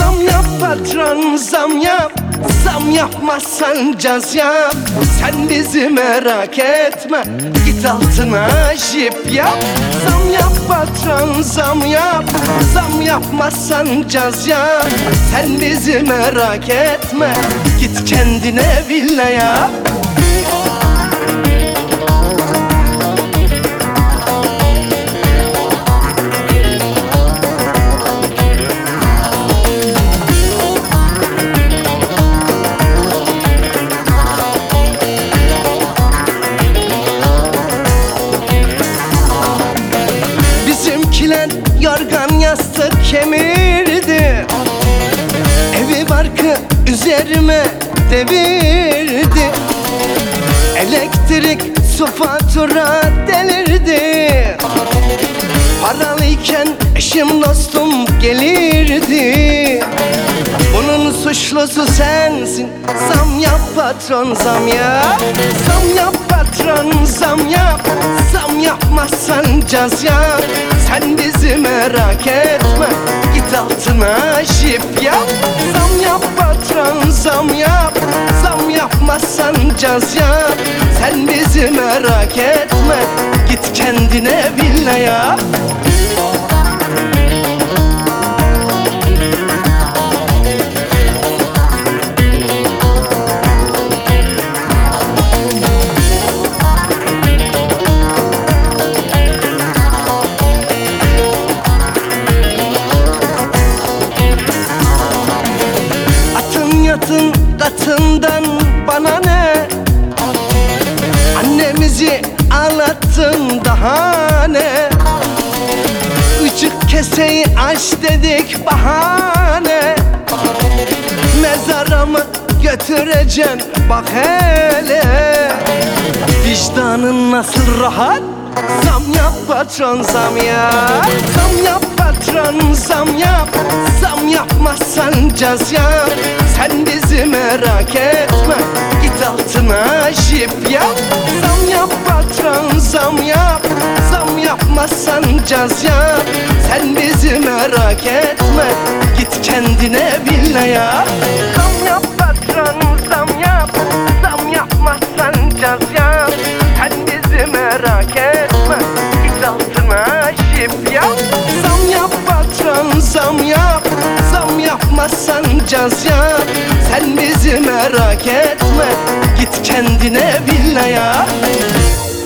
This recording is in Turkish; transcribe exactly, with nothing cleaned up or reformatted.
Zam yap patron, zam yap. Zam yapmazsan caz yap. Sen bizi merak etme, git altına jip yap. Zam yap patron, zam yap. Zam yapmazsan caz yap. Sen bizi merak etme, git kendine villa yap. Bizimkiler yorgan yastık kemirdi, evi barkı üzerime devirdi. Elektrik su fatura delirdi. Paralıyken eşim dostum gelirdi. Bunun suçlusu sensin. Zam yap patron, zam yap. Zam yap patron, zam yap. Zam yapmazsan caz yap. Sen bizi merak etme, git altına jip yap. Zam yap patron, zam yap. Zam yapmazsan caz yap. Sen bizi merak etme, git kendine villa yap. Yatın katından bana ne? Annemizi ağlattın daha ne? Küçük keseyi aç dedik bahane. Mezara mı götüreceksin bak hele. Vicdanın nasıl rahat? Zam yap patron, zam yap. Zam yap patron, zam yap. Zam yapmazsan caz yap. Sen bizi merak etme, git altına jip yap. Zam yap patron, zam yap. Zam yapmazsan caz yap. Sen bizi merak etme, git kendine villa yap. Zam yap patron, zam yap. Zam yapmazsan caz yap. Sen bizi merak etme, git altına jip yap. Zam yap patron, zam yap. Zam yapmazsan caz yap. Sen bizi merak etme, git kendine villa yap.